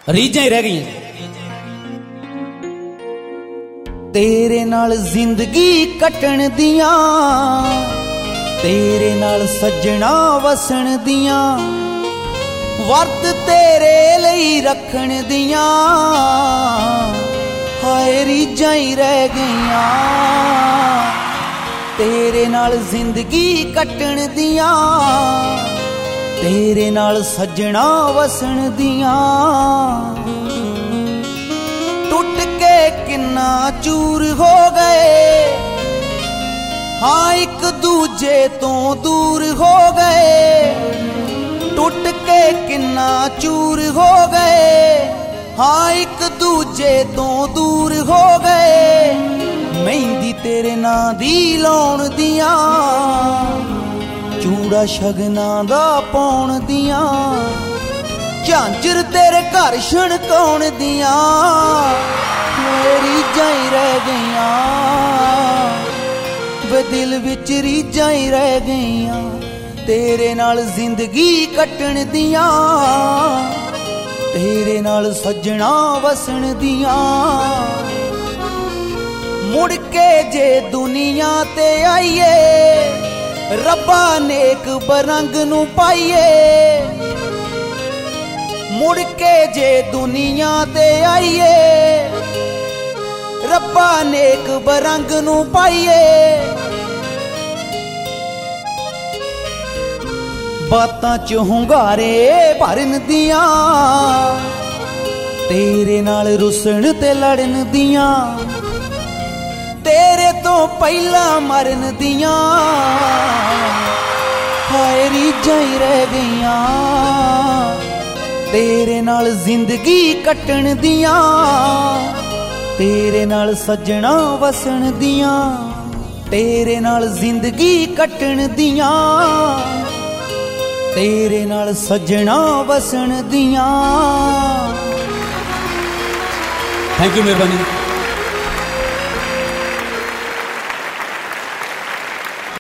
रीझां ही रह गई। तेरे नाल जिंदगी कटण दियां, तेरे नाल सजना वसन दियां, वर्त तेरे लई रखण दियां, हाय रीझां ही रह गईयां। तेरे नाल जिंदगी कटण दियां, तेरे नाल सजना वसन दियां, टुट के किन्ना चूर हो गए, हाँ एक दूजे तो दूर हो गए। टुट के किन्ना चूर हो गए, हाँ एक दूजे तो दूर हो गए। मेहंदी तेरे नां दी लाउण दियां, चूड़ा शगना दा पाउण दियां, झांझर तेरे घर छणकाउण दियां, रीझां ही रह गईयां, वे दिल विच रीझां ही रह गईयां। तेरे नाल जिंदगी कटण दियां, तेरे नाल सजना वसन दियां, मुड़ के जे दुनिया ते आईए, रब्बा नेक बरंग नू पाईए। मुड़ के जे दुनिया ते आईए, रब्बा नेक बरंग नू पाईए। बातां च हुंगारे भरन दियां, तेरे नाल रुसन ते लड़न दियां, तेरे तो पहला मरन दियां, हाय रीझां ही रह गईयां। तेरे नाल जिंदगी कटण दियां, तेरे नाल सजना वसन दियां, तेरे नाल जिंदगी कटण दियां, तेरे नाल सजना वसन दियां। थैंक यू, मेहरबानी।